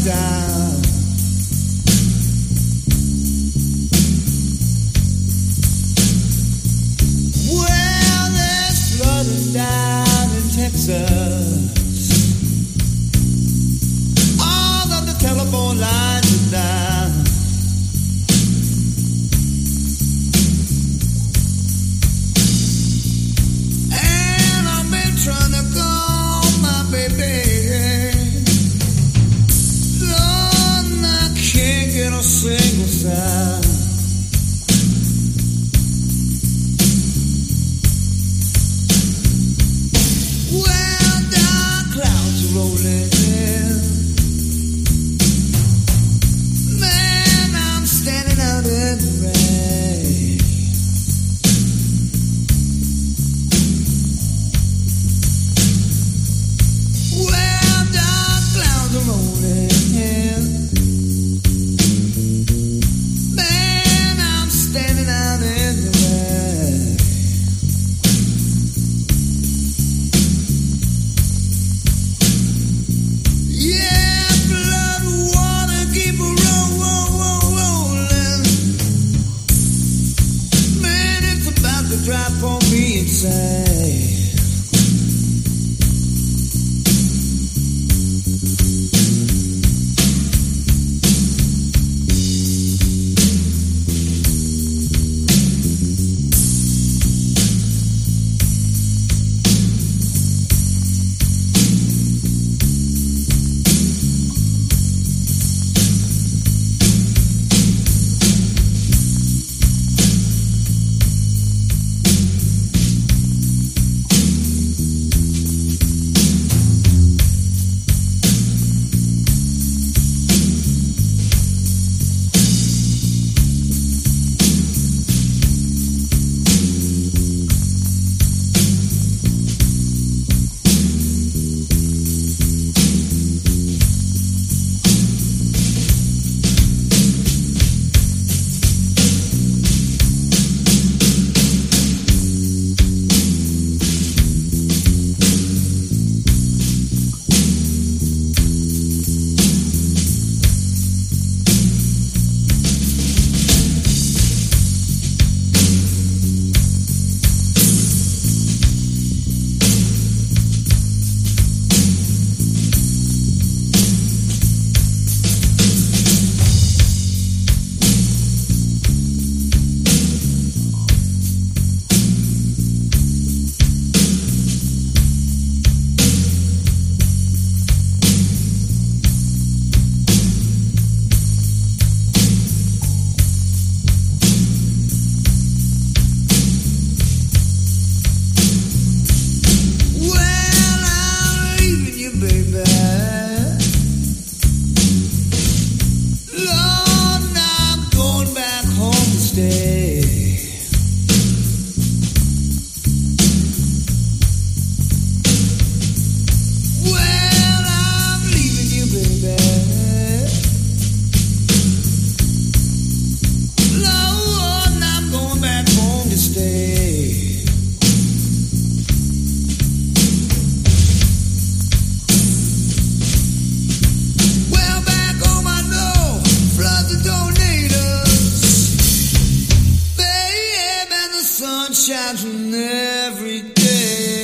down. Well, there's flooding down in Texas. All of the telephone lines are down. And I've been trying to call my baby. Lord, I can't get a single sound. Well, dark clouds are rolling in. Man, I'm standing out in the rain. Well, dark clouds are rolling in. Man, I'm standing out in the rain. Yeah, blood, water, keep a rolling. Man, it's about to drop on me insane. Well, I'm leaving you, baby. Lord, now I'm going back home to stay. Well, I'm leaving you, baby. Lord, now I'm going back home to stay. Well, back home I know floods and tornadoes, babe, and the sun shines from every day.